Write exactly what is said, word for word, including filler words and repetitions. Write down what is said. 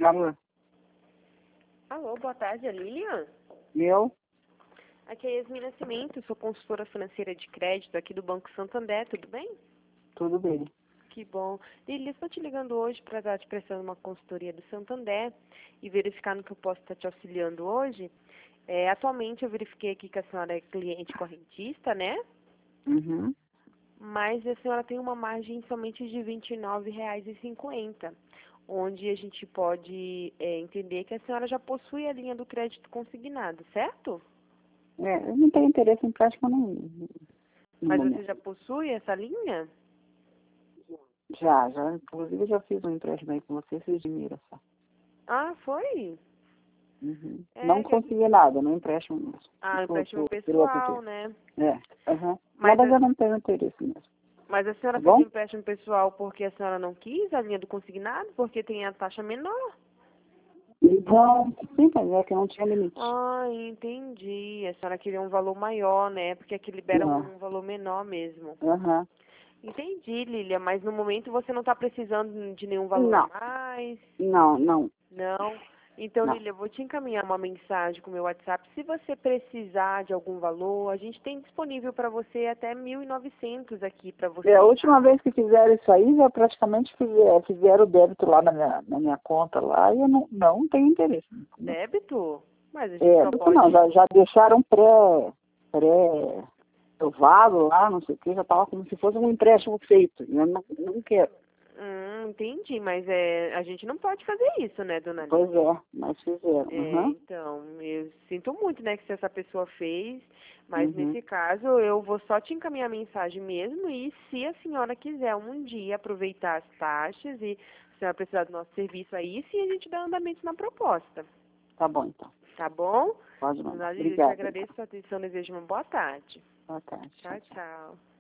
Alô? Alô, boa tarde, é Lilian? Eu? Aqui é Yasmin Nascimento, sou consultora financeira de crédito aqui do Banco Santander, tudo bem? Tudo bem. Que bom. Lilian, estou te ligando hoje para estar te prestando uma consultoria do Santander e verificar no que eu posso estar te auxiliando hoje. É, atualmente eu verifiquei aqui que a senhora é cliente correntista, né? Uhum. Mas a senhora tem uma margem somente de vinte e nove reais e cinquenta centavos, onde a gente pode é, entender que a senhora já possui a linha do crédito consignado, certo? É, eu não tenho interesse em prática nenhum. No Mas você momento. já possui essa linha? Já, já. Inclusive, eu já fiz um empréstimo aí com você, vocês admiram só. Ah, foi? Uhum. Não É, que... consegui nada, no empréstimo mesmo. Ah, Por- empréstimo por- pelo pessoal, aplicativo. né? É, aham. Mas Mas a, eu não tenho interesse mesmo. mas a senhora Tá fez o bom? empréstimo pessoal porque a senhora não quis a linha do consignado? Porque tem a taxa menor? Então, sim, mas é que não tinha limite. Ah, entendi. A senhora queria um valor maior, né? Porque aqui libera Não. um valor menor mesmo. Aham. Entendi, Lília, mas no momento você não está precisando de nenhum valor a Não, mais? não, não, Não? Então, não. Lília, eu vou te encaminhar uma mensagem com o meu WhatsApp. Se você precisar de algum valor, a gente tem disponível para você até mil e novecentos aqui para É, a você, última tá? vez que fizeram isso aí, já praticamente fizeram, fizeram o débito lá na minha, na minha conta lá e eu não, não tenho interesse. Débito? Mas a gente É, só débito não, pode... já, já deixaram pré, pré provado lá, não sei o que, já estava como se fosse um empréstimo feito. Eu não, não quero. Hum, entendi, mas é, a gente não pode fazer isso, né, dona Lília? Pois é, mas fizeram. É, Uhum, então, eu sinto muito, né, que se essa pessoa fez, mas uhum. nesse caso eu vou só te encaminhar a mensagem mesmo e se a senhora quiser um dia aproveitar as taxas e a senhora precisar do nosso serviço aí, sim a gente dá andamento na proposta, Tá bom, então. tá bom? Pode mandar. Dona Lília, eu te Obrigada, então. agradeço a sua atenção, desejo uma boa tarde. Boa tarde. Tchau, Tchau, tchau. tchau.